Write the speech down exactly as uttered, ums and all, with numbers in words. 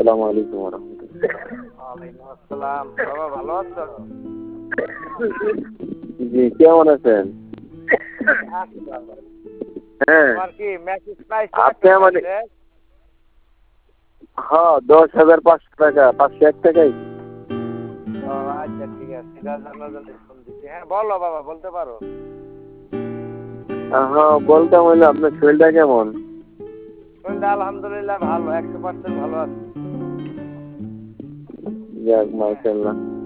আসসালামু আলাইকুম ওয়া রাহমাতুল্লাহ। ওয়ালাইকুম আসসালাম। বাবা ভালো আছো? জি, কেমন আছেন? আছি ভালো। হ্যাঁ, তোমার কি মেসেজ পাইছো আপনি একটা আমাদের মেসেজ? হ্যাঁ দশ হাজার পাঁচশো টাকা পাঁচশো এক টাকাই। ও আচ্ছা ঠিক আছে, এটা জানার জন্য ফোন দিচ্ছি। হ্যাঁ বলো বাবা, বলতে পারো। হ্যাঁ, বলতাম হইলো আপনার শরীরটা কেমন? শরীরটা আলহামদুলিল্লাহ ভালো, একশো পার্সেন্ট ভালো আছে। যাক হ্যাঁ মাশাআল্লাহ।